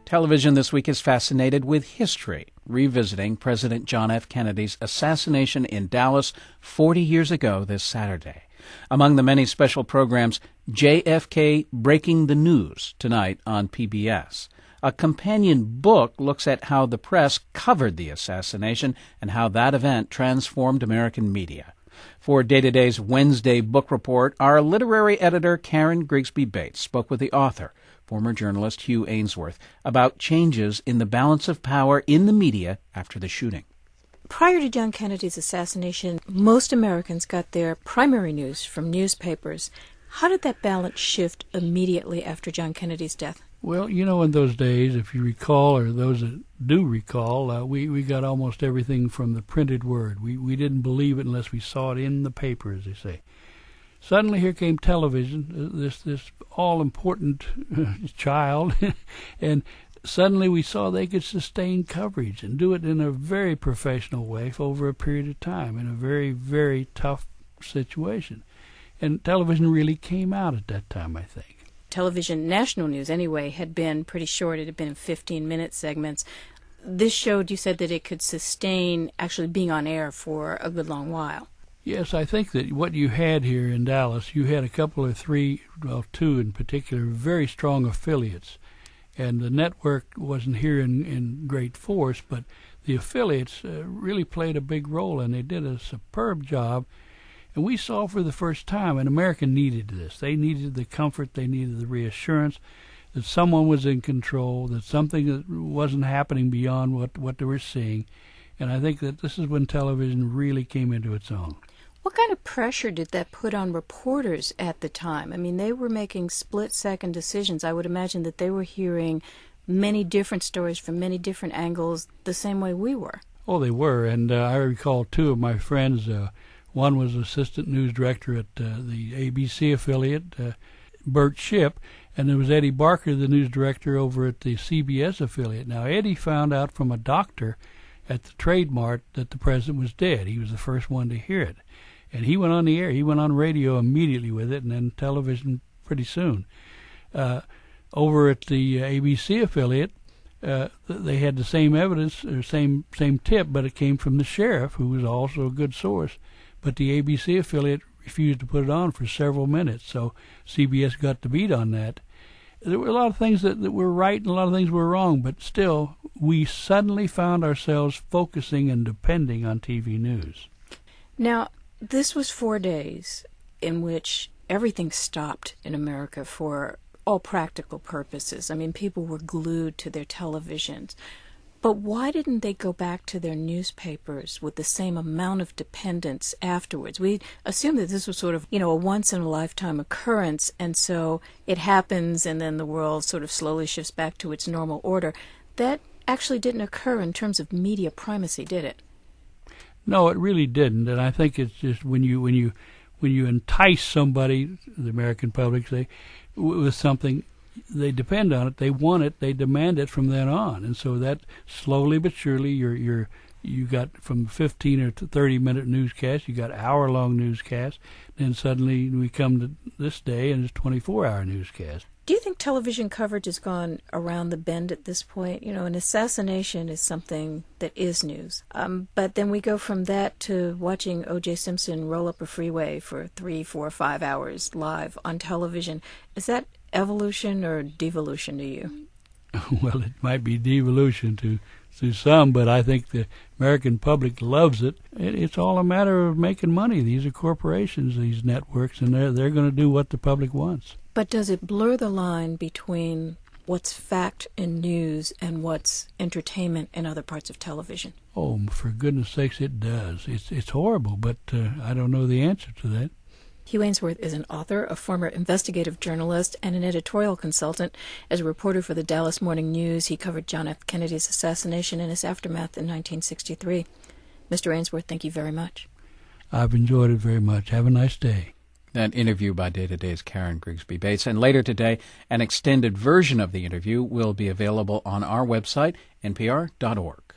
Television this week is fascinated with history, revisiting President John F. Kennedy's assassination in Dallas 40 years ago this Saturday. Among the many special programs, JFK Breaking the News tonight on PBS. A companion book looks at how the press covered the assassination and how that event transformed American media. For Day to Day's Wednesday book report, our literary editor Karen Grigsby Bates spoke with the author, former journalist Hugh Aynesworth, about changes in the balance of power in the media after the shooting. Prior to John Kennedy's assassination, most Americans got their primary news from newspapers. How did that balance shift immediately after John Kennedy's death? Well, in those days, if you recall, or those that do recall, we got almost everything from the printed word. We didn't believe it unless we saw it in the paper, as they say. Suddenly here came television, this all-important child, and suddenly we saw they could sustain coverage and do it in a very professional way for over a period of time in a very, very tough situation. And television really came out at that time, I think. Television, national news anyway, had been pretty short. It had been 15-minute segments. This showed, you said, that it could sustain actually being on air for a good long while. Yes, I think that what you had here in Dallas, you had a couple or three, well, two in particular, very strong affiliates. And the network wasn't here in great force, but the affiliates really played a big role, and they did a superb job. And we saw for the first time, and America needed this. They needed the comfort, they needed the reassurance that someone was in control, that something that wasn't happening beyond what they were seeing. And I think that this is when television really came into its own. What kind of pressure did that put on reporters at the time? I mean, they were making split-second decisions. I would imagine that they were hearing many different stories from many different angles the same way we were. Oh, they were, and I recall two of my friends. One was assistant news director at the ABC affiliate, Bert Shipp, and there was Eddie Barker, the news director over at the CBS affiliate. Now, Eddie found out from a doctor at the Trade Mart that the president was dead. He was the first one to hear it. And he went on the air. He went on radio immediately with it, and then television pretty soon. Over at the ABC affiliate, they had the same evidence, or same tip, but it came from the sheriff, who was also a good source. But the ABC affiliate refused to put it on for several minutes, so CBS got the beat on that. There were a lot of things that were right and a lot of things were wrong, but still, we suddenly found ourselves focusing and depending on TV news. Now, this was 4 days in which everything stopped in America for all practical purposes. I mean, people were glued to their televisions. But why didn't they go back to their newspapers with the same amount of dependence afterwards? We assumed that this was sort of, a once-in-a-lifetime occurrence, and so it happens, and then the world sort of slowly shifts back to its normal order. That actually didn't occur in terms of media primacy, did it? No, it really didn't, and I think it's just when you entice somebody, the American public say, with something, they depend on it, they want it, they demand it from then on, and so that slowly but surely you got from 15 or 30-minute newscasts, you got hour-long newscasts, then suddenly we come to this day and it's 24-hour newscast. Do you think television coverage has gone around the bend at this point? An assassination is something that is news. But then we go from that to watching O.J. Simpson roll up a freeway for 3, 4, 5 hours live on television. Is that evolution or devolution to you? Well, it might be devolution to some, but I think the American public loves it. It's all a matter of making money. These are corporations, these networks, and they're going to do what the public wants. But does it blur the line between what's fact in news and what's entertainment in other parts of television? Oh, for goodness sakes, it does. It's horrible, but I don't know the answer to that. Hugh Aynesworth is an author, a former investigative journalist, and an editorial consultant. As a reporter for the Dallas Morning News, he covered John F. Kennedy's assassination and its aftermath in 1963. Mr. Aynesworth, thank you very much. I've enjoyed it very much. Have a nice day. That interview by Day to Day's Karen Grigsby Bates. And later today, an extended version of the interview will be available on our website, npr.org.